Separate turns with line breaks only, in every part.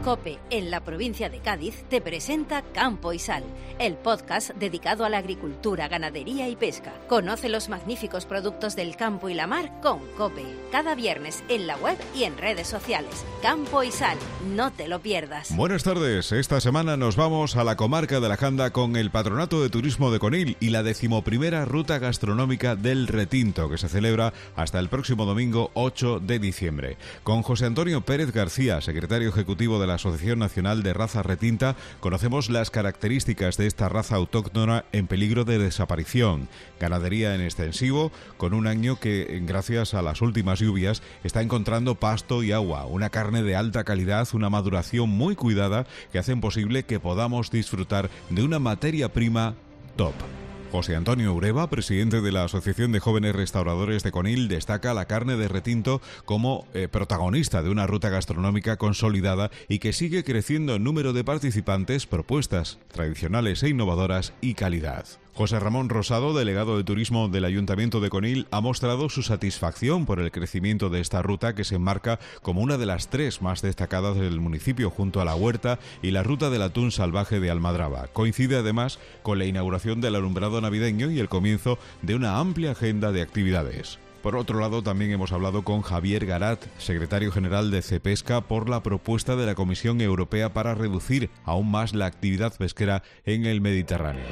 COPE, en la provincia de Cádiz, te presenta Campo y Sal, el podcast dedicado a la agricultura, ganadería y pesca. Conoce los magníficos productos del campo y la mar con COPE. Cada viernes en la web y en redes sociales. Campo y Sal, no te lo pierdas.
Buenas tardes. Esta semana nos vamos a la comarca de la Janda con el Patronato de Turismo de Conil y la 11ª Ruta Gastronómica del Retinto, que se celebra hasta el próximo domingo 8 de diciembre. Con José Antonio Pérez García, secretario ejecutivo de la Asociación Nacional de Raza Retinta, conocemos las características de esta raza autóctona en peligro de desaparición. Ganadería en extensivo, con un año que, gracias a las últimas lluvias, está encontrando pasto y agua, una carne de alta calidad, una maduración muy cuidada que hacen posible que podamos disfrutar de una materia prima top. José Antonio Ureva, presidente de la Asociación de Jóvenes Restauradores de Conil, destaca la carne de retinto como protagonista de una ruta gastronómica consolidada y que sigue creciendo en número de participantes, propuestas tradicionales e innovadoras y calidad. José Ramón Rosado, delegado de Turismo del Ayuntamiento de Conil, ha mostrado su satisfacción por el crecimiento de esta ruta que se enmarca como una de las 3 más destacadas del municipio junto a la Huerta y la Ruta del Atún Salvaje de Almadraba. Coincide además con la inauguración del alumbrado navideño y el comienzo de una amplia agenda de actividades. Por otro lado, también hemos hablado con Javier Garat, secretario general de Cepesca, por la propuesta de la Comisión Europea para reducir aún más la actividad pesquera en el Mediterráneo.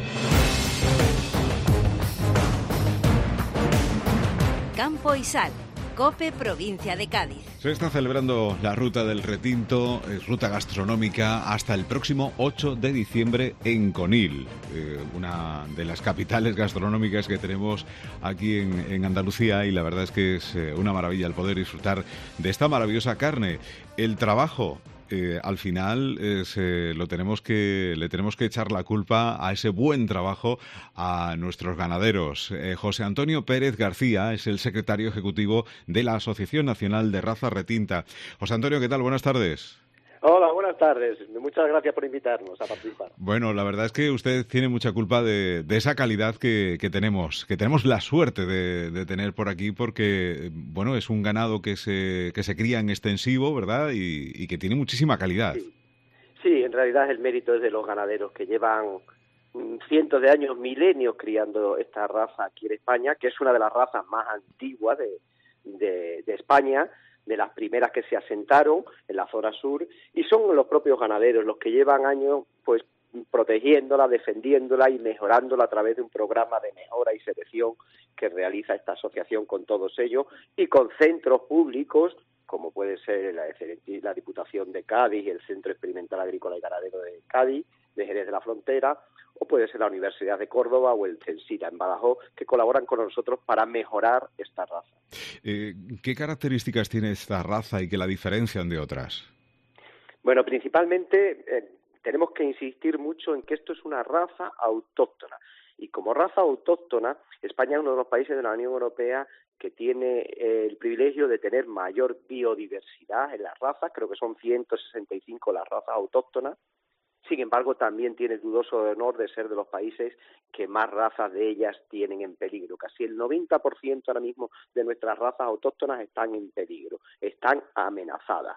Campo y Sal, COPE, provincia de Cádiz.
Se está celebrando la Ruta del Retinto, ruta gastronómica, hasta el próximo 8 de diciembre en Conil, una de las capitales gastronómicas que tenemos aquí en Andalucía, y la verdad es que es una maravilla el poder disfrutar de esta maravillosa carne. El trabajo, al final le tenemos que echar la culpa a ese buen trabajo a nuestros ganaderos. José Antonio Pérez García es el secretario ejecutivo de la Asociación Nacional de Raza Retinta. José Antonio, ¿qué tal? Buenas tardes.
Hola, buenas tardes. Muchas gracias por invitarnos a participar.
Bueno, la verdad es que usted tiene mucha culpa de esa calidad que tenemos la suerte de tener por aquí, porque bueno, es un ganado que se cría en extensivo, ¿verdad? Y que tiene muchísima calidad.
Sí, en realidad el mérito es de los ganaderos que llevan cientos de años, milenios criando esta raza aquí en España, que es una de las razas más antiguas de España, de las primeras que se asentaron en la zona sur, y son los propios ganaderos los que llevan años pues protegiéndola, defendiéndola y mejorándola a través de un programa de mejora y selección que realiza esta asociación con todos ellos y con centros públicos como puede ser la Diputación de Cádiz y el Centro Experimental Agrícola y Ganadero de Cádiz, de Jerez de la Frontera, o puede ser la Universidad de Córdoba o el CENSIRA en Badajoz, que colaboran con nosotros para mejorar esta raza.
¿Qué características tiene esta raza y que la diferencian de otras?
Bueno, principalmente tenemos que insistir mucho en que esto es una raza autóctona. Y como raza autóctona, España es uno de los países de la Unión Europea que tiene el privilegio de tener mayor biodiversidad en las razas, creo que son 165 las razas autóctonas. Sin embargo, también tiene el dudoso honor de ser de los países que más razas de ellas tienen en peligro. Casi el 90% ahora mismo de nuestras razas autóctonas están en peligro, están amenazadas.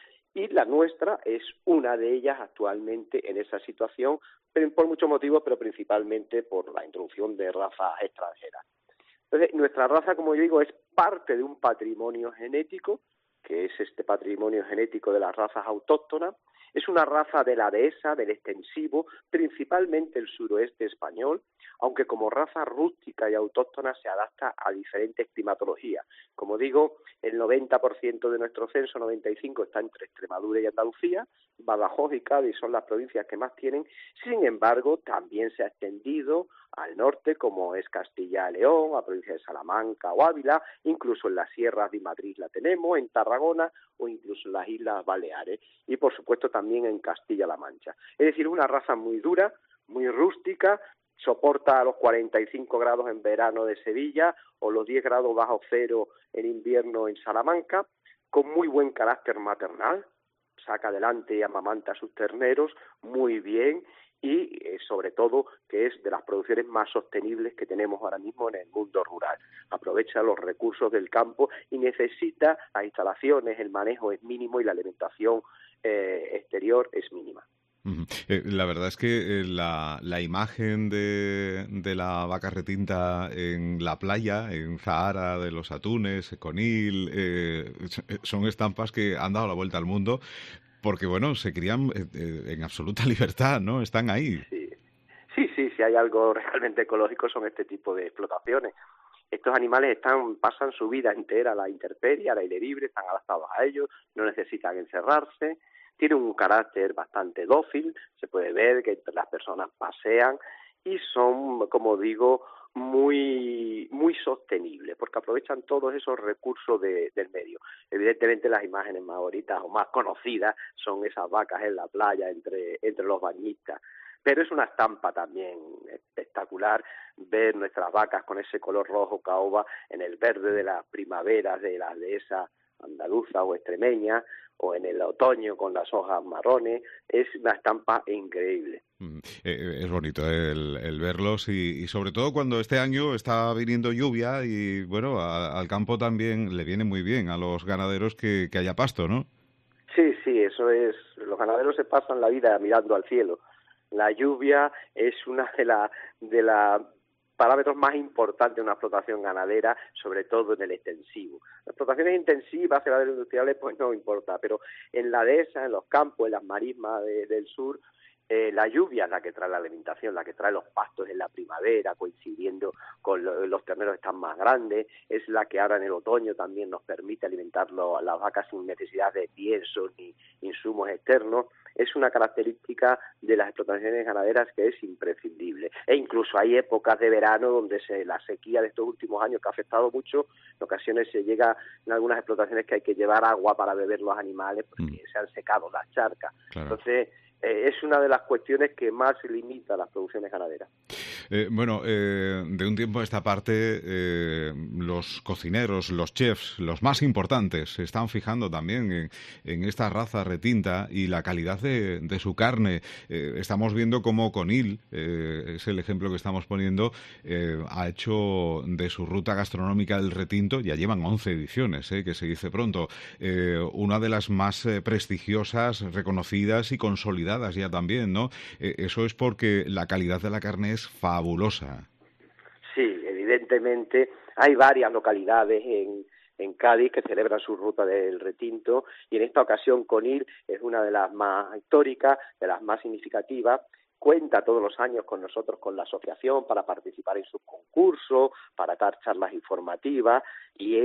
Y la nuestra es una de ellas actualmente en esa situación, pero por muchos motivos, pero principalmente por la introducción de razas extranjeras. Entonces, nuestra raza, como yo digo, es parte de un patrimonio genético, que es este patrimonio genético de las razas autóctonas. Es una raza de la dehesa, del extensivo, principalmente el suroeste español, aunque como raza rústica y autóctona se adapta a diferentes climatologías. Como digo, el 90% de nuestro censo, 95%, está entre Extremadura y Andalucía, Badajoz y Cádiz son las provincias que más tienen. Sin embargo, también se ha extendido al norte, como es Castilla y León, a la provincia de Salamanca o Ávila, incluso en las sierras de Madrid la tenemos, en Tarragona o incluso en las Islas Baleares, y por supuesto también en Castilla-La Mancha. Es decir, una raza muy dura, muy rústica, soporta los 45 grados en verano de Sevilla o los 10 grados bajo cero en invierno en Salamanca, con muy buen carácter maternal, saca adelante y amamanta a sus terneros muy bien y sobre todo que es de las producciones más sostenibles que tenemos ahora mismo en el mundo rural. Aprovecha los recursos del campo y necesita las instalaciones, el manejo es mínimo y la alimentación exterior es mínima.
La verdad es que la imagen de la vaca retinta en la playa, en Zahara de los Atunes, Conil, son estampas que han dado la vuelta al mundo porque, bueno, se crían en absoluta libertad, ¿no? Están ahí.
Sí, si hay algo realmente ecológico son este tipo de explotaciones. Estos animales pasan su vida entera a la intemperie, al aire libre, están adaptados a ellos, no necesitan encerrarse. Tienen un carácter bastante dócil, se puede ver que las personas pasean y son, como digo, muy sostenibles, porque aprovechan todos esos recursos del medio. Evidentemente las imágenes más bonitas o más conocidas son esas vacas en la playa entre los bañistas, pero es una estampa también espectacular ver nuestras vacas con ese color rojo caoba en el verde de las primaveras de las dehesas andaluzas o extremeñas, o en el otoño con las hojas marrones. Es una estampa increíble.
Es bonito el verlos y sobre todo cuando este año está viniendo lluvia y bueno, al campo también le viene muy bien a los ganaderos que haya pasto, ¿no?
Sí, eso es. Los ganaderos se pasan la vida mirando al cielo. La lluvia es una de las parámetros más importantes de una explotación ganadera, sobre todo en el extensivo. Las explotaciones intensivas, ganaderos industriales, pues no importa, pero en la dehesa, en los campos, en las marismas del sur, la lluvia es la que trae la alimentación, la que trae los pastos en la primavera, coincidiendo con los terneros están más grandes, es la que ahora en el otoño también nos permite alimentar a las vacas sin necesidad de piensos ni insumos externos. Es una característica de las explotaciones ganaderas que es imprescindible. E incluso hay épocas de verano donde la sequía de estos últimos años que ha afectado mucho, en ocasiones se llega en algunas explotaciones que hay que llevar agua para beber los animales porque se han secado las charcas. Claro. Entonces, es una de las cuestiones que más limita las producciones ganaderas.
De un tiempo a esta parte, los cocineros, los chefs, los más importantes, se están fijando también en esta raza retinta y la calidad de su carne. Estamos viendo cómo Conil, es el ejemplo que estamos poniendo, ha hecho de su ruta gastronómica el retinto, ya llevan 11 ediciones, que se dice pronto, una de las más prestigiosas, reconocidas y consolidadas ya también, ¿no? Eso es porque la calidad de la carne es fabulosa.
Sí, evidentemente hay varias localidades en Cádiz que celebran su ruta del retinto y en esta ocasión Conil es una de las más históricas, de las más significativas. Cuenta todos los años con nosotros, con la asociación, para participar en sus concursos, para dar charlas informativas y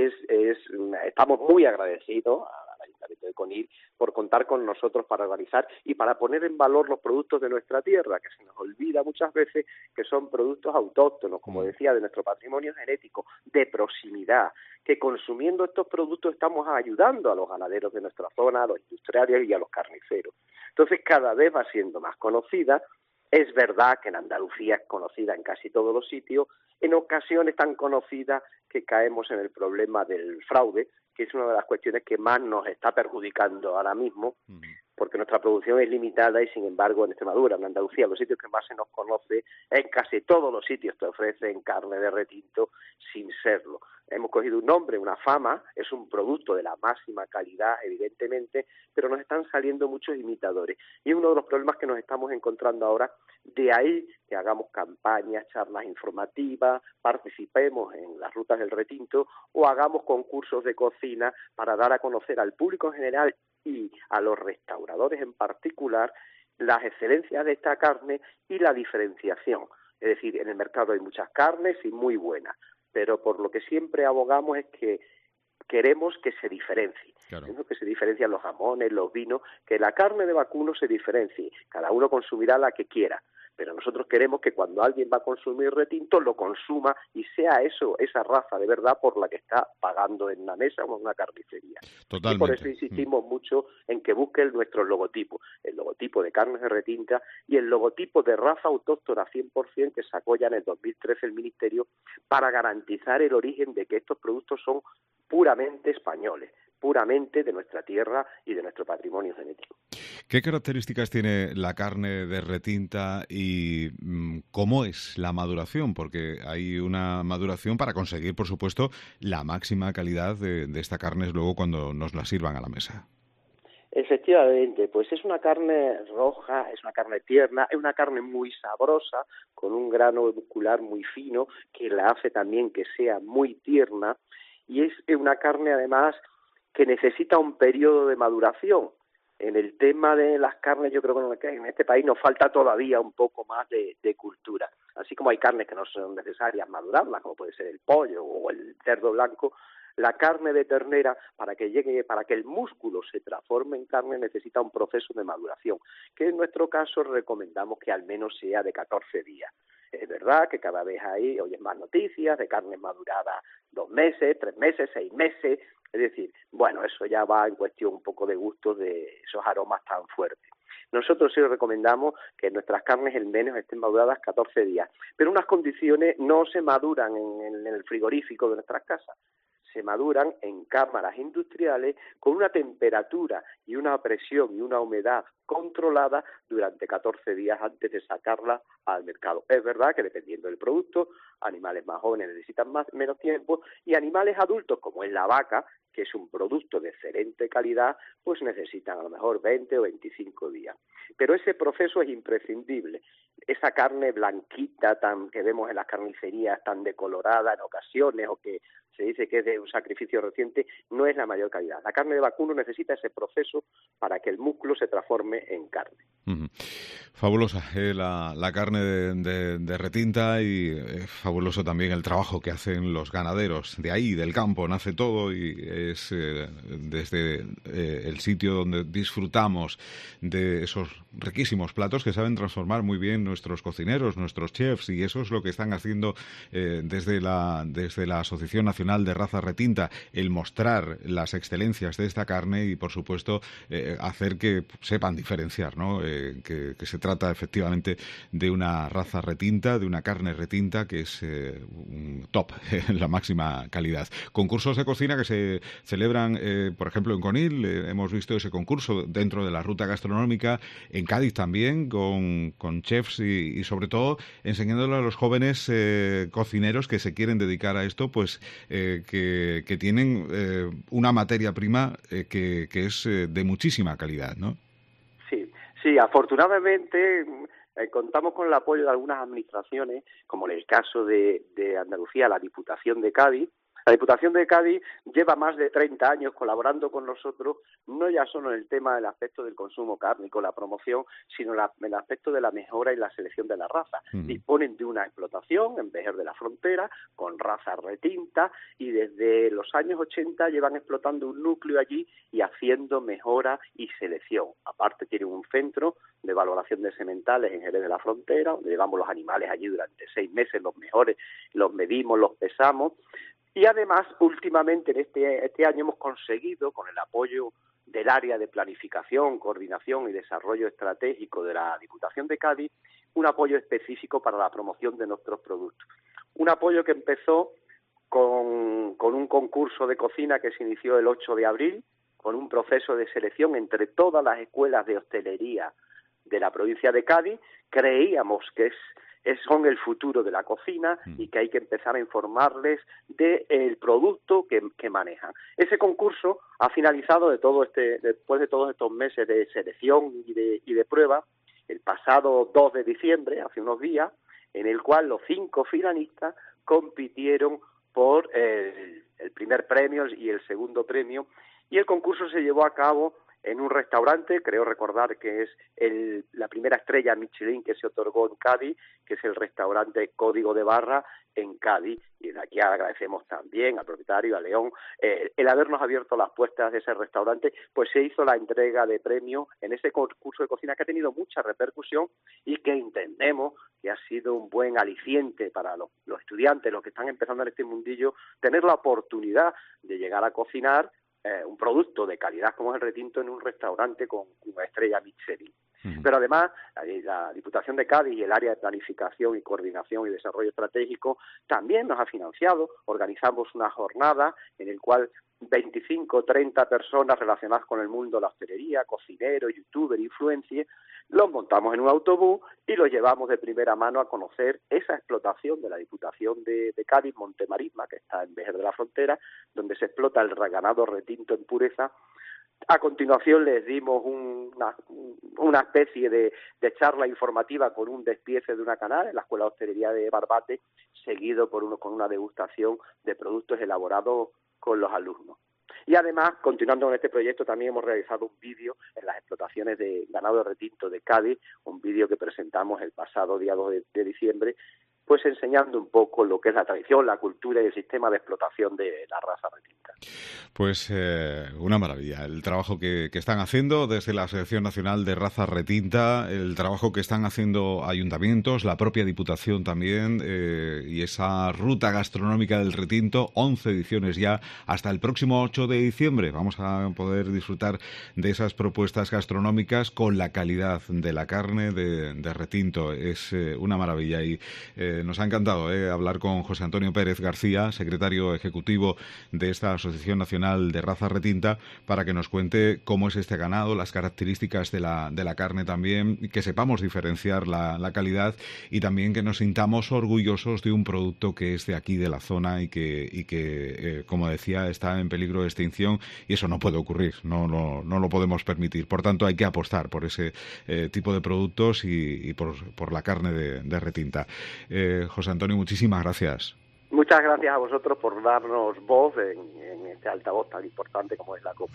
estamos muy agradecidos al Ayuntamiento de Conil por contar con nosotros para organizar y para poner en valor los productos de nuestra tierra, que se nos olvida muchas veces que son productos autóctonos, como decía, de nuestro patrimonio genético, de proximidad, que consumiendo estos productos estamos ayudando a los ganaderos de nuestra zona, a los industriales y a los carniceros. Entonces cada vez va siendo más conocida. Es verdad que en Andalucía es conocida en casi todos los sitios, en ocasiones tan conocida que caemos en el problema del fraude, que es una de las cuestiones que más nos está perjudicando ahora mismo, porque nuestra producción es limitada y, sin embargo, en Extremadura, en Andalucía, los sitios que más se nos conoce, en casi todos los sitios te ofrecen carne de retinto sin serlo. Hemos cogido un nombre, una fama, es un producto de la máxima calidad, evidentemente, pero nos están saliendo muchos imitadores. Y es uno de los problemas que nos estamos encontrando ahora, de ahí que hagamos campañas, charlas informativas, participemos en las rutas del retinto o hagamos concursos de cocina para dar a conocer al público en general y a los restauradores en particular las excelencias de esta carne y la diferenciación. Es decir, en el mercado hay muchas carnes y muy buenas, pero por lo que siempre abogamos es que queremos que se diferencie. Claro. Que se diferencian los jamones, los vinos, que la carne de vacuno se diferencie. Cada uno consumirá la que quiera, pero nosotros queremos que cuando alguien va a consumir retinto lo consuma y sea eso, esa raza de verdad por la que está pagando en una mesa o en una carnicería.
Totalmente.
Y por eso insistimos mucho en que busquen nuestros logotipos, el logotipo de carnes de retinta y el logotipo de raza autóctona 100% que sacó ya en el 2013 el Ministerio para garantizar el origen de que estos productos son puramente españoles, puramente de nuestra tierra y de nuestro patrimonio genético.
¿Qué características tiene la carne de retinta y cómo es la maduración? Porque hay una maduración para conseguir, por supuesto, la máxima calidad de esta carne luego cuando nos la sirvan a la mesa.
Efectivamente, pues es una carne roja, es una carne tierna, es una carne muy sabrosa, con un grano muscular muy fino, que la hace también que sea muy tierna, y es una carne además que necesita un periodo de maduración. En el tema de las carnes, yo creo que en este país nos falta todavía un poco más de cultura. Así como hay carnes que no son necesarias madurarlas, como puede ser el pollo o el cerdo blanco, la carne de ternera, para que el músculo se transforme en carne, necesita un proceso de maduración, que en nuestro caso recomendamos que al menos sea de 14 días. Es verdad que cada vez oyes más noticias de carnes maduradas 2 meses, 3 meses, 6 meses. Es decir, bueno, eso ya va en cuestión un poco de gustos de esos aromas tan fuertes. Nosotros sí recomendamos que nuestras carnes al menos estén maduradas 14 días, pero unas condiciones no se maduran en el frigorífico de nuestras casas. Se maduran en cámaras industriales con una temperatura y una presión y una humedad controlada durante 14 días antes de sacarla al mercado. Es verdad que dependiendo del producto, animales más jóvenes necesitan menos tiempo y animales adultos, como es la vaca, que es un producto de excelente calidad, pues necesitan a lo mejor 20 o 25 días. Pero ese proceso es imprescindible. Esa carne blanquita que vemos en las carnicerías tan decolorada en ocasiones o que se dice que es de un sacrificio reciente, no es la mayor calidad. La carne de vacuno necesita ese proceso para que el músculo se transforme en carne.
Uh-huh. Fabulosa la carne de retinta y fabuloso también el trabajo que hacen los ganaderos. De ahí, del campo, nace todo y es desde el sitio donde disfrutamos de esos riquísimos platos que saben transformar muy bien nuestros cocineros, nuestros chefs, y eso es lo que están haciendo desde la Asociación Nacional de Raza Retinta, el mostrar las excelencias de esta carne y, por supuesto, hacer que sepan diferenciar, ¿no? Que se trata efectivamente de una raza retinta, de una carne retinta que es un top, la máxima calidad. Concursos de cocina que se celebran, por ejemplo, en Conil, hemos visto ese concurso dentro de la ruta gastronómica, en Cádiz también, con chefs y sobre todo enseñándole a los jóvenes cocineros que se quieren dedicar a esto, pues que tienen una materia prima que es de muchísima calidad, ¿no?
Sí, afortunadamente contamos con el apoyo de algunas administraciones, como en el caso de Andalucía, la Diputación de Cádiz. La Diputación de Cádiz lleva más de 30 años colaborando con nosotros, no ya solo en el tema del aspecto del consumo cárnico, la promoción, sino en el aspecto de la mejora y la selección de la raza. Disponen de una explotación en Vejer de la Frontera, con raza retinta, y desde los años 80 llevan explotando un núcleo allí y haciendo mejora y selección. Aparte tienen un centro de valoración de sementales en Jerez de la Frontera, donde llevamos los animales allí durante 6 meses, los mejores, los medimos, los pesamos. Y además, últimamente, en este año hemos conseguido, con el apoyo del área de planificación, coordinación y desarrollo estratégico de la Diputación de Cádiz, un apoyo específico para la promoción de nuestros productos. Un apoyo que empezó con un concurso de cocina que se inició el 8 de abril, con un proceso de selección entre todas las escuelas de hostelería de la provincia de Cádiz. Creíamos que son el futuro de la cocina y que hay que empezar a informarles del producto que manejan. Ese concurso ha finalizado después de todos estos meses de selección y de prueba, el pasado 2 de diciembre, hace unos días, en el cual los 5 finalistas compitieron por el primer premio y el segundo premio, y el concurso se llevó a cabo en un restaurante, creo recordar que es la primera estrella Michelin que se otorgó en Cádiz, que es el restaurante Código de Barra en Cádiz, y de aquí agradecemos también al propietario, a León, el habernos abierto las puertas de ese restaurante. Pues se hizo la entrega de premios en ese concurso de cocina que ha tenido mucha repercusión y que entendemos que ha sido un buen aliciente para los estudiantes, los que están empezando en este mundillo, tener la oportunidad de llegar a cocinar un producto de calidad como es el retinto en un restaurante con una estrella Michelin. Pero además, la Diputación de Cádiz y el área de planificación y coordinación y desarrollo estratégico también nos ha financiado. Organizamos una jornada en el cual 25 o 30 personas relacionadas con el mundo de la hostelería, cocineros, youtubers, influencers, los montamos en un autobús y los llevamos de primera mano a conocer esa explotación de la Diputación de Cádiz, Montemarisma, que está en Vejer de la Frontera, donde se explota el ganado retinto en pureza, A continuación les dimos una especie de charla informativa con un despiece de una canal en la Escuela de Hostelería de Barbate, seguido con una degustación de productos elaborados con los alumnos. Y además, continuando con este proyecto, también hemos realizado un vídeo en las explotaciones de ganado de retinto de Cádiz, un vídeo que presentamos el pasado día 2 de diciembre, pues enseñando un poco lo que es la tradición, la cultura y el sistema de explotación de la raza retinta.
Pues una maravilla el trabajo que están haciendo desde la Asociación Nacional de Raza Retinta, el trabajo que están haciendo ayuntamientos, la propia Diputación también, y esa ruta gastronómica del retinto, 11 ediciones ya, hasta el próximo 8 de diciembre. Vamos a poder disfrutar de esas propuestas gastronómicas con la calidad de la carne de retinto. Es una maravilla y nos ha encantado hablar con José Antonio Pérez García, secretario ejecutivo de esta Asociación Nacional de Raza Retinta, para que nos cuente cómo es este ganado, las características de la carne también, que sepamos diferenciar la calidad y también que nos sintamos orgullosos de un producto que es de aquí, de la zona y que como decía, está en peligro de extinción y eso no puede ocurrir, no lo podemos permitir. Por tanto, hay que apostar por ese tipo de productos y por la carne de retinta. José Antonio, muchísimas gracias.
Muchas gracias a vosotros por darnos voz en este altavoz tan importante como es la COPE.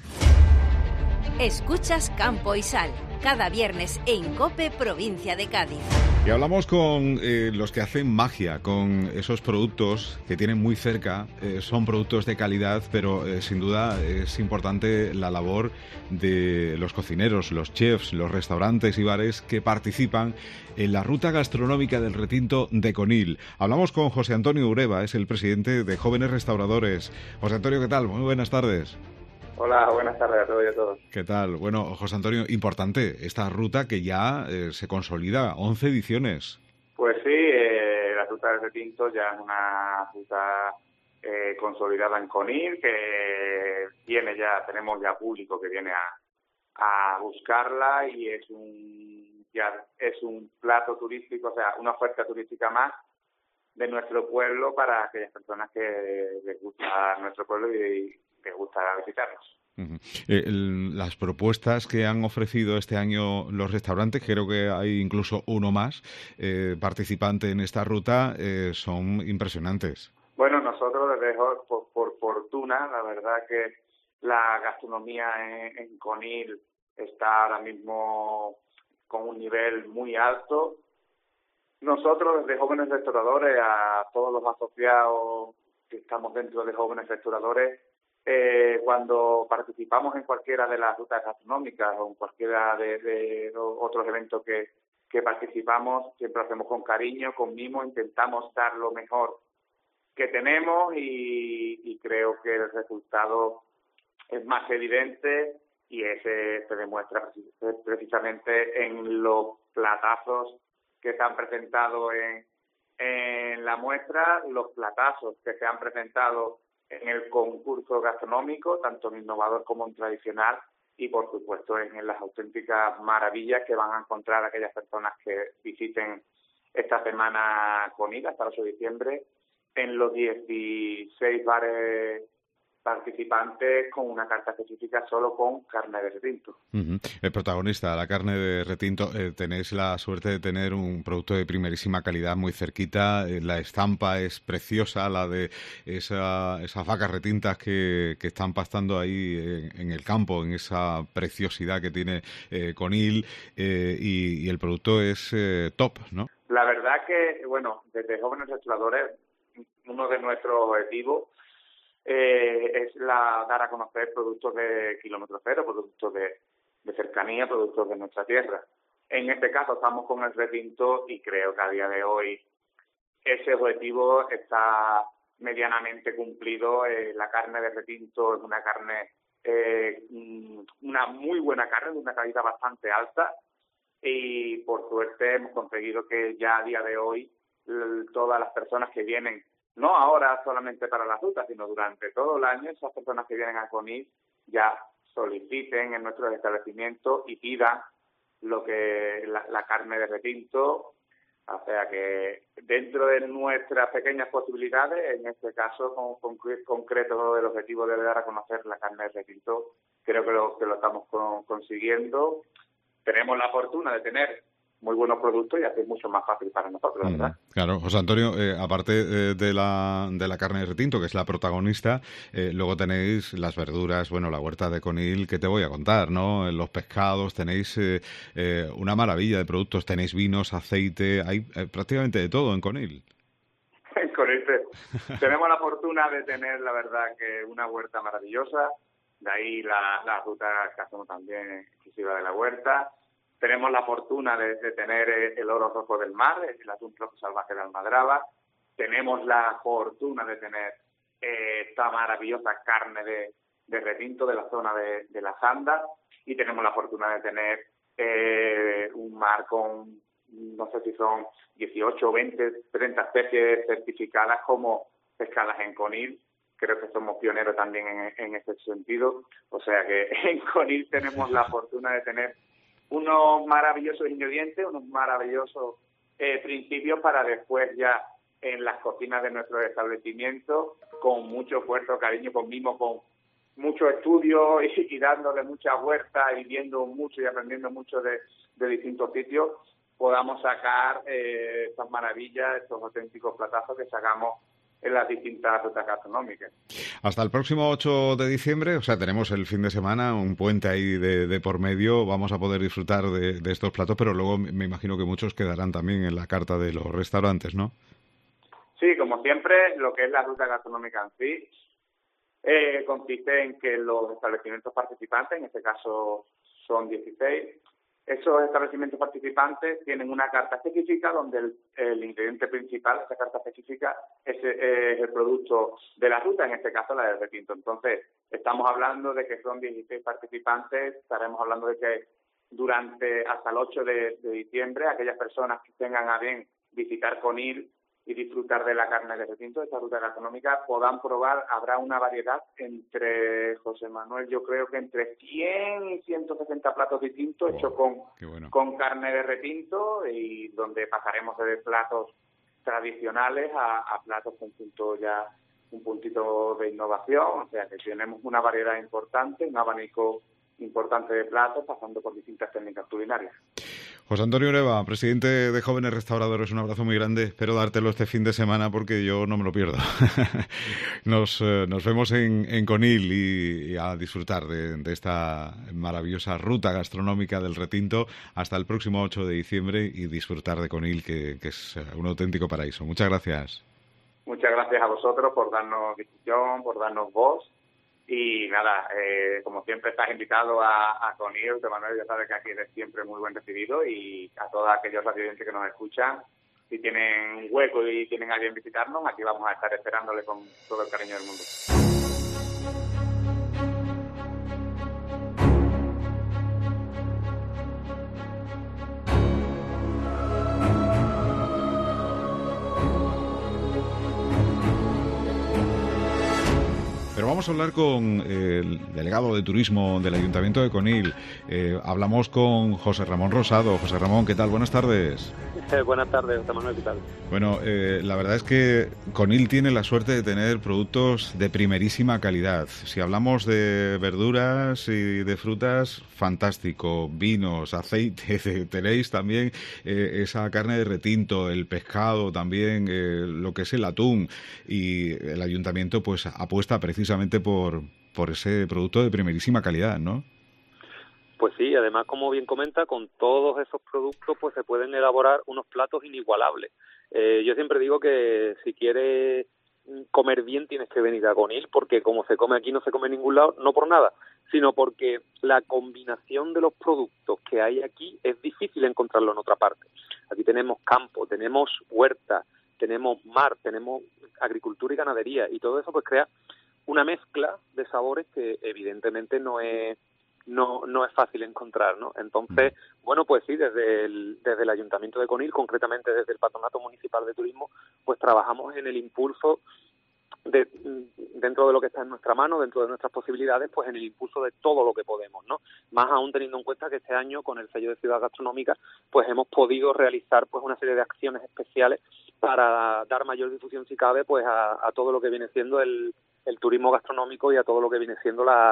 Escuchas Campo y Sal, cada viernes en COPE, provincia de Cádiz.
Y hablamos con los que hacen magia con esos productos que tienen muy cerca. Son productos de calidad, pero sin duda es importante la labor de los cocineros, los chefs, los restaurantes y bares que participan en la ruta gastronómica del retinto de Conil. Hablamos con José Antonio Ureva, es el presidente de Jóvenes Restauradores. José Antonio, ¿qué tal? Muy buenas tardes.
Hola, buenas tardes a todos y a todos.
¿Qué tal? Bueno, José Antonio, importante esta ruta que ya se consolida, 11 ediciones.
Pues sí, la ruta del retinto ya es una ruta consolidada en Conil, que tenemos ya público que viene a buscarla y es un plato turístico, o sea, una oferta turística más de nuestro pueblo para aquellas personas que les gusta nuestro pueblo y les gusta visitarnos.
Las propuestas que han ofrecido este año los restaurantes, creo que hay incluso uno más participante en esta ruta, son impresionantes.
Bueno, nosotros desde por fortuna, la verdad que la gastronomía en Conil está ahora mismo con un nivel muy alto. Nosotros desde Jóvenes Restauradores, a todos los asociados que estamos dentro de Jóvenes Restauradores, cuando participamos en cualquiera de las rutas gastronómicas o en cualquiera de otros eventos que participamos, siempre lo hacemos con cariño, con mimo, intentamos dar lo mejor que tenemos y creo que el resultado es más evidente y ese se demuestra precisamente en los platazos que se han presentado en la muestra, los platazos que se han presentado en el concurso gastronómico, tanto en innovador como en tradicional, y por supuesto en las auténticas maravillas que van a encontrar aquellas personas que visiten esta semana Conil hasta el 8 de diciembre en los 16 bares participantes con una carta específica solo con carne de retinto.
El protagonista, la carne de retinto, tenéis la suerte de tener un producto de primerísima calidad muy cerquita, la estampa es preciosa, la de esas vacas retintas que están pastando ahí en el campo, en esa preciosidad que tiene Conil, y el producto es top, ¿no?
La verdad que, bueno, desde Jóvenes Restauradores, uno de nuestros objetivos es dar a conocer productos de kilómetro cero, productos de cercanía, productos de nuestra tierra. En este caso estamos con el retinto y creo que a día de hoy ese objetivo está medianamente cumplido. La carne de retinto es una carne, una muy buena carne, de una calidad bastante alta y por suerte hemos conseguido que ya a día de hoy todas las personas que vienen, no ahora solamente para la ruta, sino durante todo el año, esas personas que vienen a Conil ya soliciten en nuestros establecimientos y pidan lo que la carne de retinto. O sea que dentro de nuestras pequeñas posibilidades, en este caso concreto el objetivo de dar a conocer la carne de retinto, creo que lo estamos consiguiendo. Tenemos la fortuna de tener muy buenos productos y hace mucho más fácil para nosotros, ¿verdad?
Claro, José Antonio, aparte de la carne de retinto, que es la protagonista, luego tenéis las verduras, bueno, la huerta de Conil, que te voy a contar, ¿no? Los pescados, tenéis una maravilla de productos, tenéis vinos, aceite, hay prácticamente de todo en Conil.
En Conil tenemos la fortuna de tener, la verdad, que una huerta maravillosa, de ahí la ruta que hacemos también exclusiva de la huerta. Tenemos la fortuna de tener el oro rojo del mar, el atún rojo salvaje de Almadraba. Tenemos la fortuna de tener esta maravillosa carne de retinto de la zona de la Sanda. Y tenemos la fortuna de tener un mar con, no sé si son 18, 20, 30 especies certificadas como pescadas en Conil. Creo que somos pioneros también en ese sentido. O sea que en Conil tenemos la fortuna de tener unos maravillosos ingredientes, unos maravillosos principios para después ya en las cocinas de nuestros establecimientos, con mucho esfuerzo, cariño, con mimo, con mucho estudio y dándole mucha huerta y viendo mucho y aprendiendo mucho de distintos sitios, podamos sacar estas maravillas, estos auténticos platazos que sacamos en las distintas rutas gastronómicas.
Hasta el próximo 8 de diciembre, o sea, tenemos el fin de semana, un puente ahí de por medio, vamos a poder disfrutar de estos platos, pero luego me imagino que muchos quedarán también en la carta de los restaurantes, ¿no?
Sí, como siempre, lo que es la ruta gastronómica en sí consiste en que los establecimientos participantes, en este caso son 16, esos establecimientos participantes tienen una carta específica donde el ingrediente principal de esa carta específica es el producto de la ruta, en este caso la de retinto. Entonces, estamos hablando de que son 16 participantes, estaremos hablando de que hasta el 8 de diciembre, aquellas personas que tengan a bien visitar Conil y disfrutar de la carne de retinto, de esta ruta gastronómica, puedan probar. Habrá una variedad entre, José Manuel, yo creo que entre 100 y 160 platos distintos hechos con carne de retinto, y donde pasaremos de platos tradicionales a platos con un puntito de innovación. O sea que tenemos una variedad importante, un abanico importante de platos, pasando por distintas técnicas culinarias.
José Antonio Ureva, presidente de Jóvenes Restauradores, un abrazo muy grande. Espero dártelo este fin de semana porque yo no me lo pierdo. Nos vemos en Conil y a disfrutar de esta maravillosa ruta gastronómica del retinto hasta el próximo 8 de diciembre y disfrutar de Conil, que es un auténtico paraíso. Muchas gracias.
Muchas gracias a vosotros por darnos difusión, por darnos voz. Y nada, como siempre estás invitado a Conil, que Manuel ya sabe que aquí eres siempre muy buen recibido, y a todos aquellos radiantes que nos escuchan, si tienen hueco y tienen a alguien visitarnos, aquí vamos a estar esperándole con todo el cariño del mundo.
Pero vamos a hablar con el delegado de turismo del Ayuntamiento de Conil. Hablamos con José Ramón Rosado. José Ramón, ¿qué tal? Buenas tardes.
Buenas tardes, José Manuel, ¿qué tal?
Bueno, la verdad es que Conil tiene la suerte de tener productos de primerísima calidad. Si hablamos de verduras y de frutas, fantástico. Vinos, aceite, tenéis también esa carne de retinto, el pescado también, lo que es el atún. Y el Ayuntamiento pues apuesta precisamente por ese producto de primerísima calidad, ¿no?
Pues sí, además, como bien comenta, con todos esos productos pues se pueden elaborar unos platos inigualables. Yo siempre digo que si quieres comer bien tienes que venir a Conil, porque como se come aquí no se come en ningún lado, no por nada, sino porque la combinación de los productos que hay aquí es difícil encontrarlo en otra parte. Aquí tenemos campo, tenemos huerta, tenemos mar, tenemos agricultura y ganadería, y todo eso pues crea una mezcla de sabores que evidentemente no es fácil encontrar, ¿no? Entonces, bueno, pues sí, desde el Ayuntamiento de Conil, concretamente desde el Patronato Municipal de Turismo, pues trabajamos en el impulso dentro de lo que está en nuestra mano, dentro de nuestras posibilidades, pues en el impulso de todo lo que podemos, ¿no? Más aún teniendo en cuenta que este año, con el sello de Ciudad Gastronómica, pues hemos podido realizar pues una serie de acciones especiales para dar mayor difusión, si cabe, pues a todo lo que viene siendo el turismo gastronómico y a todo lo que viene siendo la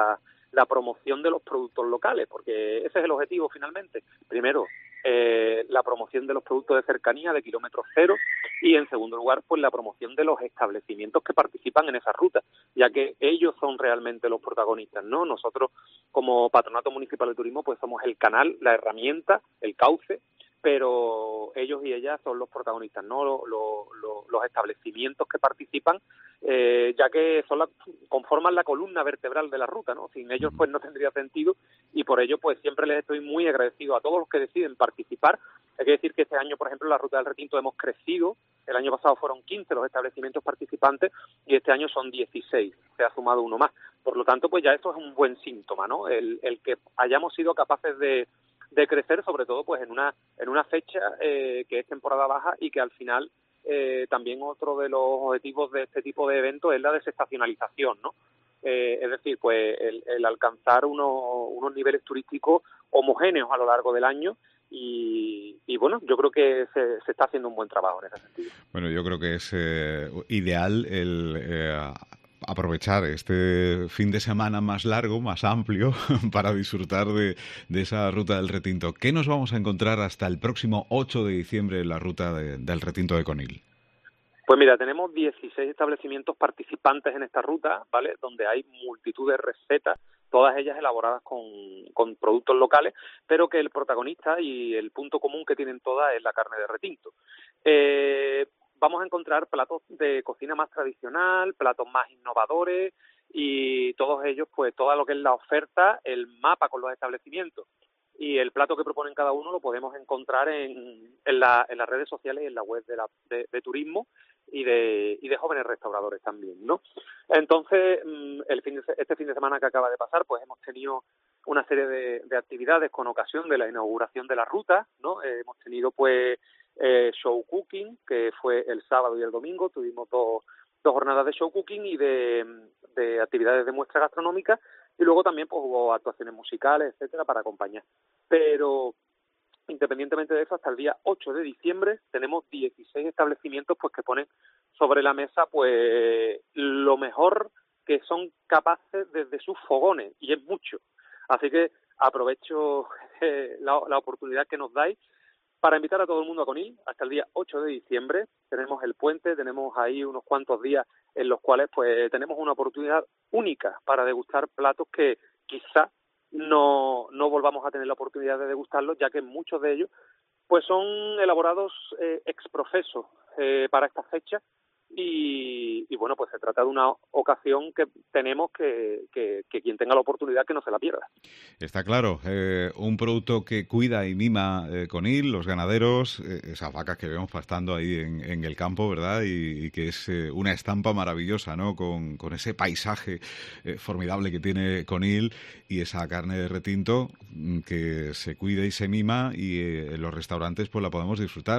la promoción de los productos locales, porque ese es el objetivo finalmente. Primero, la promoción de los productos de cercanía de kilómetro cero, y en segundo lugar, pues la promoción de los establecimientos que participan en esa ruta, ya que ellos son realmente los protagonistas, ¿no? Nosotros, como Patronato Municipal de Turismo, pues somos el canal, la herramienta, el cauce, pero ellos y ellas son los protagonistas, ¿no? Los establecimientos que participan, ya que conforman la columna vertebral de la ruta, ¿no? Sin ellos pues no tendría sentido, y por ello pues siempre les estoy muy agradecido a todos los que deciden participar. Hay que decir que este año, por ejemplo, en la Ruta del Retinto hemos crecido. El año pasado fueron 15 los establecimientos participantes y este año son 16, se ha sumado uno más. Por lo tanto, pues ya esto es un buen síntoma, ¿no? El que hayamos sido capaces de crecer, sobre todo pues en una fecha que es temporada baja, y que al final también otro de los objetivos de este tipo de eventos es la desestacionalización, ¿no? Es decir, pues el alcanzar unos niveles turísticos homogéneos a lo largo del año, y bueno, yo creo que se está haciendo un buen trabajo en ese sentido.
Bueno, yo creo que es ideal el aprovechar este fin de semana más largo, más amplio, para disfrutar de esa Ruta del Retinto. ¿Qué nos vamos a encontrar hasta el próximo 8 de diciembre en la Ruta del Retinto de Conil?
Pues mira, tenemos 16 establecimientos participantes en esta ruta, ¿vale? Donde hay multitud de recetas, todas ellas elaboradas con productos locales, pero que el protagonista y el punto común que tienen todas es la carne de retinto. Vamos a encontrar platos de cocina más tradicional, platos más innovadores, y todos ellos, pues todo lo que es la oferta, el mapa con los establecimientos y el plato que proponen cada uno lo podemos encontrar en las redes sociales y en la web de turismo y de jóvenes restauradores también, ¿no? Entonces, este fin de semana que acaba de pasar, pues hemos tenido una serie de actividades con ocasión de la inauguración de la ruta, ¿no? Hemos tenido pues show cooking, que fue el sábado y el domingo. Tuvimos dos jornadas de show cooking y de actividades de muestra gastronómica, y luego también pues hubo actuaciones musicales, etcétera, para acompañar. Pero independientemente de eso, hasta el día 8 de diciembre tenemos 16 establecimientos pues que ponen sobre la mesa pues lo mejor que son capaces desde sus fogones, y es mucho. Así que aprovecho la oportunidad que nos dais para invitar a todo el mundo a Conil hasta el día 8 de diciembre. Tenemos el puente, tenemos ahí unos cuantos días en los cuales pues tenemos una oportunidad única para degustar platos que quizá no volvamos a tener la oportunidad de degustarlos, ya que muchos de ellos pues son elaborados ex profeso para esta fecha, y bueno, pues se trata de una ocasión que tenemos que quien tenga la oportunidad que no se la pierda.
Está claro, un producto que cuida y mima Conil, los ganaderos, esas vacas que vemos pastando ahí en el campo, ¿verdad? Y que es una estampa maravillosa, ¿no? Con ese paisaje formidable que tiene Conil, y esa carne de retinto que se cuida y se mima, y en los restaurantes pues la podemos disfrutar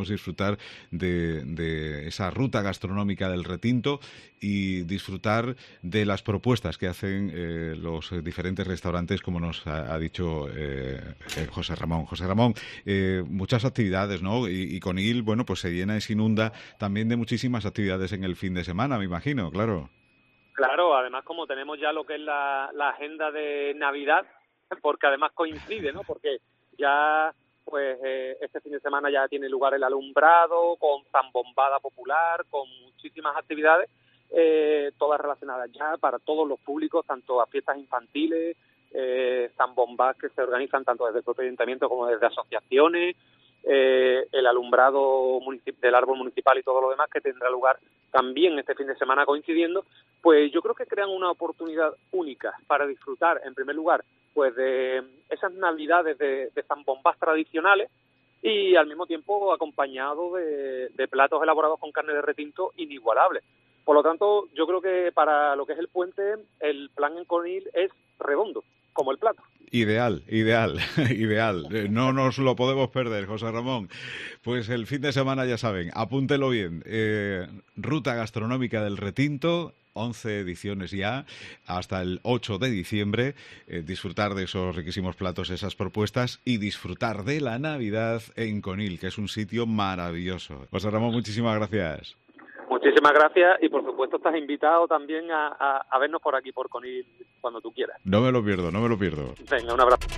de esa ruta gastronómica del retinto, y disfrutar de las propuestas que hacen los diferentes restaurantes, como nos ha dicho José Ramón. José Ramón, muchas actividades, ¿no? Y Conil, bueno, pues se llena y se inunda también de muchísimas actividades en el fin de semana, me imagino, claro.
Claro, además como tenemos ya lo que es la agenda de Navidad, porque además coincide, ¿no? Porque ya pues este fin de semana ya tiene lugar el alumbrado, con zambombada popular, con muchísimas actividades, todas relacionadas ya para todos los públicos, tanto a fiestas infantiles, zambombas que se organizan tanto desde el propio ayuntamiento como desde asociaciones, el alumbrado del árbol municipal y todo lo demás que tendrá lugar también este fin de semana coincidiendo. Pues yo creo que crean una oportunidad única para disfrutar, en primer lugar, pues de esas navidades de zambombas tradicionales, y al mismo tiempo acompañado de platos elaborados con carne de retinto inigualables. Por lo tanto, yo creo que para lo que es el puente, el plan en Conil es redondo, como el plato.
Ideal. No nos lo podemos perder, José Ramón. Pues el fin de semana, ya saben, apúntelo bien. Ruta gastronómica del retinto, 11 ediciones ya, hasta el 8 de diciembre. Disfrutar de esos riquísimos platos, esas propuestas, y disfrutar de la Navidad en Conil, que es un sitio maravilloso. José Ramón, muchísimas gracias.
Muchísimas gracias y por supuesto estás invitado también a vernos por aquí por Conil cuando tú quieras.
No me lo pierdo.
Venga, un abrazo.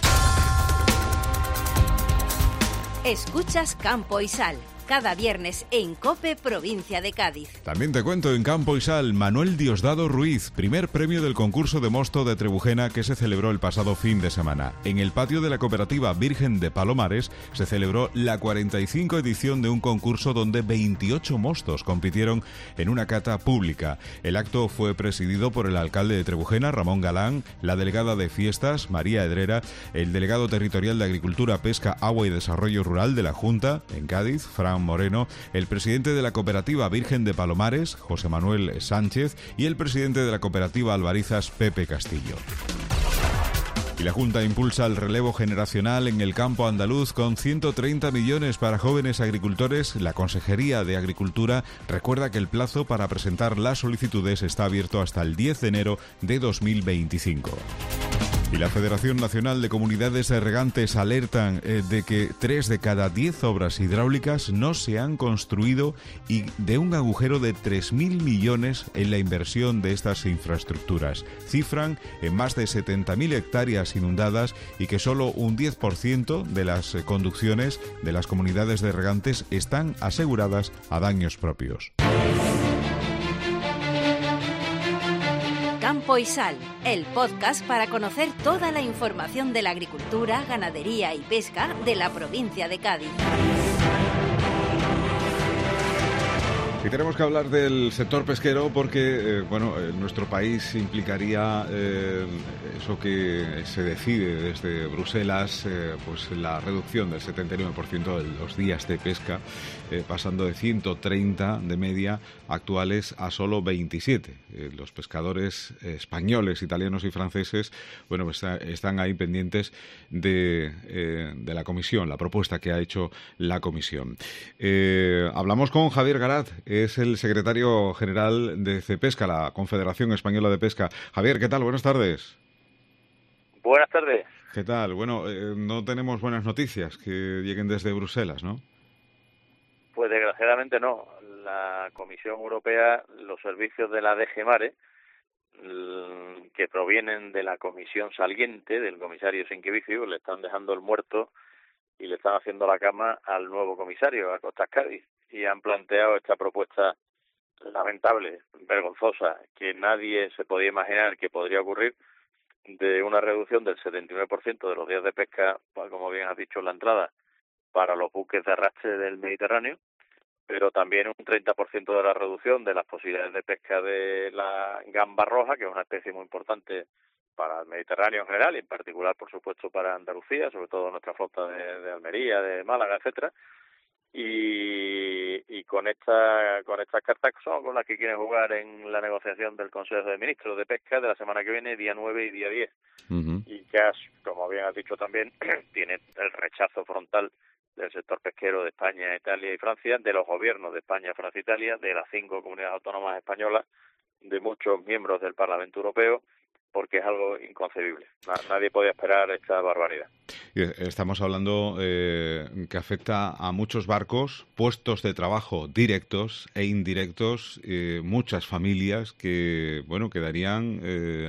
Escuchas Campo y Sal, cada viernes en COPE, provincia de Cádiz.
También te cuento en Campo y Sal, Manuel Diosdado Ruiz, primer premio del concurso de mosto de Trebujena que se celebró el pasado fin de semana. En el patio de la cooperativa Virgen de Palomares se celebró la 45 edición de un concurso donde 28 mostos compitieron en una cata pública. El acto fue presidido por el alcalde de Trebujena, Ramón Galán, la delegada de Fiestas, María Edrera, el delegado territorial de Agricultura, Pesca, Agua y Desarrollo Rural de la Junta, en Cádiz, Fran Moreno, el presidente de la cooperativa Virgen de Palomares, José Manuel Sánchez, y el presidente de la cooperativa Albarizas, Pepe Castillo. Y la Junta impulsa el relevo generacional en el campo andaluz con 130 millones para jóvenes agricultores. La Consejería de Agricultura recuerda que el plazo para presentar las solicitudes está abierto hasta el 10 de enero de 2025. Y la Federación Nacional de Comunidades de Regantes alertan de que 3 de cada 10 obras hidráulicas no se han construido y de un agujero de 3.000 millones en la inversión de estas infraestructuras. Cifran en más de 70.000 hectáreas inundadas y que solo un 10% de las conducciones de las comunidades de regantes están aseguradas a daños propios.
Campo y Sal, el podcast para conocer toda la información de la agricultura, ganadería y pesca de la provincia de Cádiz.
Y tenemos que hablar del sector pesquero porque, nuestro país implicaría eso que se decide desde Bruselas, pues la reducción del 79% de los días de pesca, pasando de 130 de media actuales a solo 27. Los pescadores españoles, italianos y franceses, pues están ahí pendientes de la comisión, la propuesta que ha hecho la comisión. Hablamos con Javier Garat. Es el secretario general de CEPESCA, la Confederación Española de Pesca. Javier, ¿qué tal? Buenas tardes.
Buenas tardes.
¿Qué tal? Bueno, no tenemos buenas noticias que lleguen desde Bruselas, ¿no?
Pues desgraciadamente no. La Comisión Europea, los servicios de la DG Mare, que provienen de la Comisión saliente, del comisario Sinquevicio, le están dejando el muerto y le están haciendo la cama al nuevo comisario, a Costas Cádiz. Y han planteado esta propuesta lamentable, vergonzosa, que nadie se podía imaginar que podría ocurrir, de una reducción del 79% de los días de pesca, pues, como bien has dicho en la entrada, para los buques de arrastre del Mediterráneo, pero también un 30% de la reducción de las posibilidades de pesca de la gamba roja, que es una especie muy importante para el Mediterráneo en general y en particular, por supuesto, para Andalucía, sobre todo nuestra flota de Almería, de Málaga, etcétera. Y con estas cartas son con las que quieren jugar en la negociación del Consejo de Ministros de Pesca de la semana que viene, día 9 y día 10. Uh-huh. Y que, como bien has dicho también, tiene el rechazo frontal del sector pesquero de España, Italia y Francia, de los gobiernos de España, Francia e Italia, de las 5 comunidades autónomas españolas, de muchos miembros del Parlamento Europeo, porque es algo inconcebible. Nadie podía esperar esta barbaridad.
Estamos hablando que afecta a muchos barcos, puestos de trabajo directos e indirectos, muchas familias que, quedarían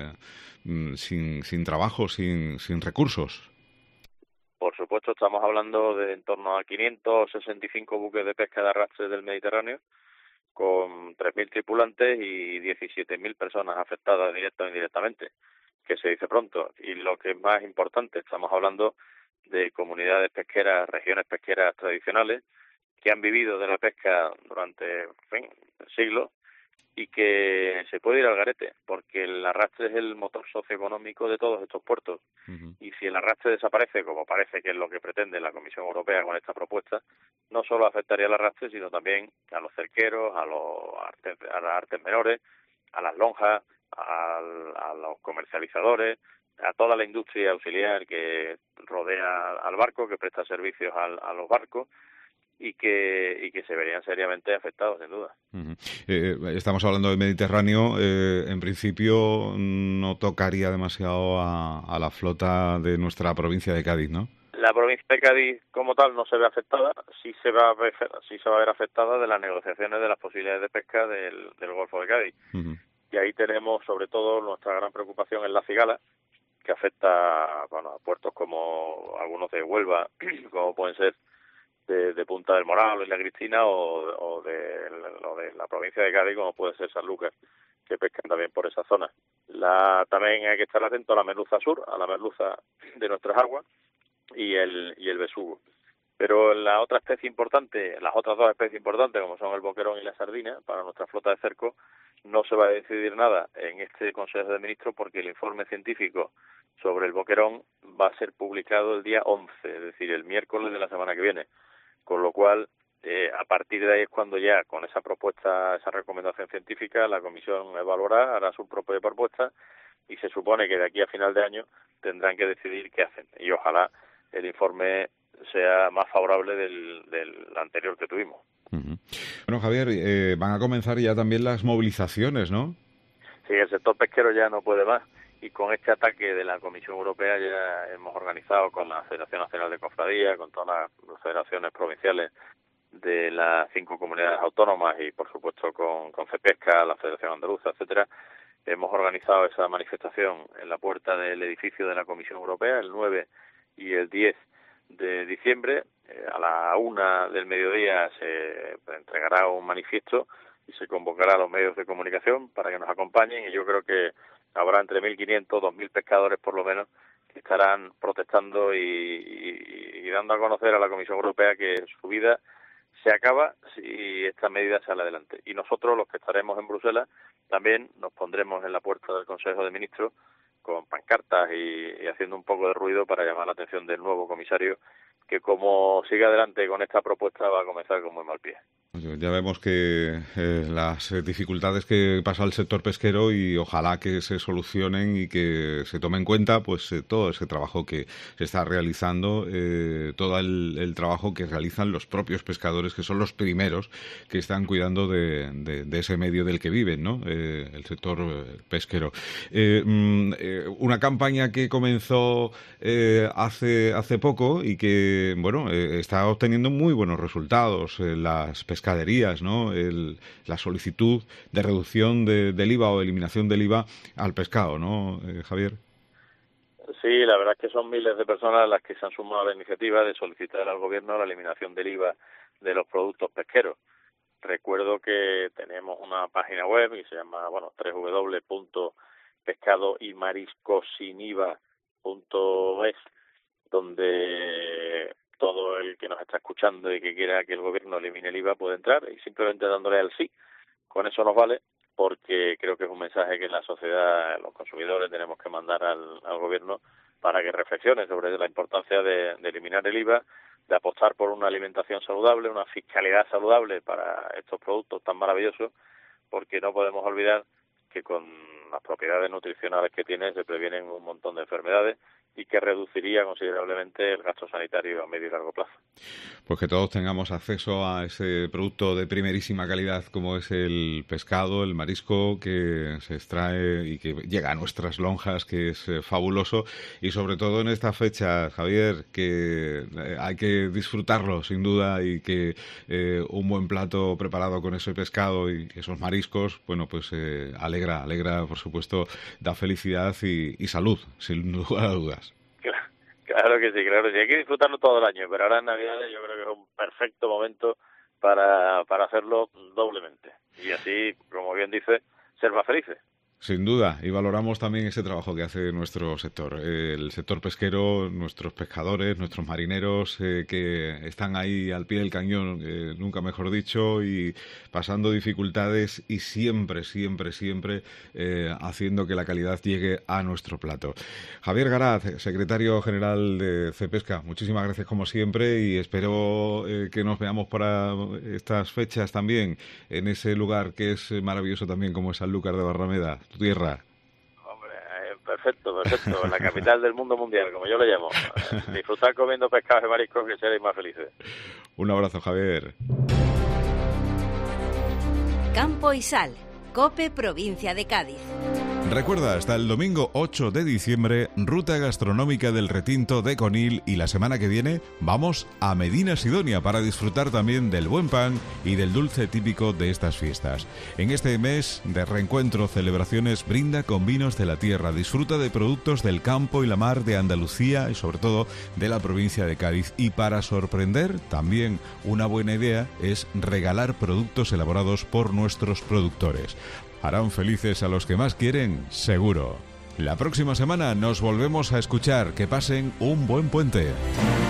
sin trabajo, sin recursos.
Por supuesto, estamos hablando de en torno a 565 buques de pesca de arrastre del Mediterráneo, con 3.000 tripulantes y 17.000 personas afectadas directa o indirectamente, que se dice pronto. Y lo que es más importante, estamos hablando de comunidades pesqueras, regiones pesqueras tradicionales, que han vivido de la pesca durante siglos y que se puede ir al garete, porque el arrastre es el motor socioeconómico de todos estos puertos. Uh-huh. Y si el arrastre desaparece, como parece que es lo que pretende la Comisión Europea con esta propuesta, no solo afectaría al arrastre, sino también a los cerqueros, a las artes menores, a las lonjas, a los comercializadores, a toda la industria auxiliar que rodea al barco, que presta servicios a los barcos, y que se verían seriamente afectados, sin duda.
Uh-huh. Estamos hablando del Mediterráneo. En principio no tocaría demasiado a la flota de nuestra provincia de Cádiz, ¿no?
La provincia de Cádiz como tal no se ve afectada, sí se va a ver afectada de las negociaciones de las posibilidades de pesca del Golfo de Cádiz. Uh-huh. Y ahí tenemos sobre todo nuestra gran preocupación en la cigala, que afecta a puertos como algunos de Huelva, como pueden ser de Punta del Moral y La Cristina, o de la provincia de Cádiz, como puede ser Sanlúcar, que pescan también por esa zona. También hay que estar atento a la merluza sur, a la merluza de nuestras aguas, y el besugo. Pero las otras dos especies importantes, como son el boquerón y la sardina, para nuestra flota de cerco, no se va a decidir nada en este Consejo de Ministros, porque el informe científico sobre el boquerón va a ser publicado el día 11, es decir, el miércoles de la semana que viene. Con lo cual, a partir de ahí es cuando ya, con esa propuesta, esa recomendación científica, la Comisión evaluará, hará su propia propuesta, y se supone que de aquí a final de año tendrán que decidir qué hacen. Y ojalá el informe sea más favorable del anterior que tuvimos.
Uh-huh. Bueno, Javier, van a comenzar ya también las movilizaciones, ¿no?
Sí, el sector pesquero ya no puede más, y con este ataque de la Comisión Europea ya hemos organizado con la Federación Nacional de Cofradías, con todas las federaciones provinciales de las 5 comunidades autónomas y por supuesto con Cepesca, la Federación Andaluza, etcétera. Hemos organizado esa manifestación en la puerta del edificio de la Comisión Europea el 9 y el 10 de diciembre. A la 1 del mediodía se entregará un manifiesto y se convocará a los medios de comunicación para que nos acompañen, y yo creo que habrá entre 1.500 y 2.000 pescadores por lo menos que estarán protestando y dando a conocer a la Comisión Europea que su vida se acaba si esta medida sale adelante. Y nosotros, los que estaremos en Bruselas, también nos pondremos en la puerta del Consejo de Ministros con pancartas y haciendo un poco de ruido para llamar la atención del nuevo comisario, que como siga adelante con esta propuesta va a comenzar con muy mal pie.
Ya vemos que las dificultades que pasa el sector pesquero, y ojalá que se solucionen y que se tome en cuenta pues todo ese trabajo que se está realizando, todo el trabajo que realizan los propios pescadores, que son los primeros que están cuidando de ese medio del que viven, ¿no? El sector pesquero. Una campaña que comenzó hace poco y que está obteniendo muy buenos resultados. Las pescaderías, ¿no? La solicitud de reducción del IVA o eliminación del IVA al pescado, ¿no, Javier?
Sí, la verdad es que son miles de personas las que se han sumado a la iniciativa de solicitar al Gobierno la eliminación del IVA de los productos pesqueros. Recuerdo que tenemos una página web y se llama, www.pescadoymariscosiniva.es, donde todo el que nos está escuchando y que quiera que el Gobierno elimine el IVA puede entrar, y simplemente dándole al sí. Con eso nos vale, porque creo que es un mensaje que la sociedad, los consumidores, tenemos que mandar al Gobierno para que reflexione sobre la importancia de eliminar el IVA, de apostar por una alimentación saludable, una fiscalidad saludable para estos productos tan maravillosos, porque no podemos olvidar que con las propiedades nutricionales que tienen se previenen un montón de enfermedades, y que reduciría considerablemente el gasto sanitario a medio y largo plazo.
Pues que todos tengamos acceso a ese producto de primerísima calidad como es el pescado, el marisco que se extrae y que llega a nuestras lonjas, que es fabuloso, y sobre todo en esta fecha, Javier, que hay que disfrutarlo sin duda, y que un buen plato preparado con ese pescado y esos mariscos, pues alegra, por supuesto, da felicidad y salud, sin lugar a dudas.
Claro que sí, hay que disfrutarlo todo el año, pero ahora en Navidades yo creo que es un perfecto momento para hacerlo doblemente, y así, como bien dice, ser más felices.
Sin duda, y valoramos también ese trabajo que hace nuestro sector, el sector pesquero, nuestros pescadores, nuestros marineros que están ahí al pie del cañón, nunca mejor dicho, y pasando dificultades y siempre haciendo que la calidad llegue a nuestro plato. Javier Garat, secretario general de Cepesca, muchísimas gracias como siempre, y espero que nos veamos para estas fechas también en ese lugar que es maravilloso también, como es Sanlúcar de Barrameda, tu tierra.
Hombre, perfecto, la capital del mundo mundial, como yo le llamo. Disfrutar comiendo pescados y mariscos, que seréis más felices.
Un abrazo, Javier.
Campo y Sal, COPE, provincia de Cádiz.
Recuerda, hasta el domingo 8 de diciembre, ruta gastronómica del Retinto de Conil, y la semana que viene vamos a Medina Sidonia para disfrutar también del buen pan y del dulce típico de estas fiestas. En este mes de reencuentro, celebraciones, brinda con vinos de la tierra, disfruta de productos del campo y la mar de Andalucía y sobre todo de la provincia de Cádiz. Y para sorprender, también una buena idea es regalar productos elaborados por nuestros productores. Harán felices a los que más quieren, seguro. La próxima semana nos volvemos a escuchar. Que pasen un buen puente.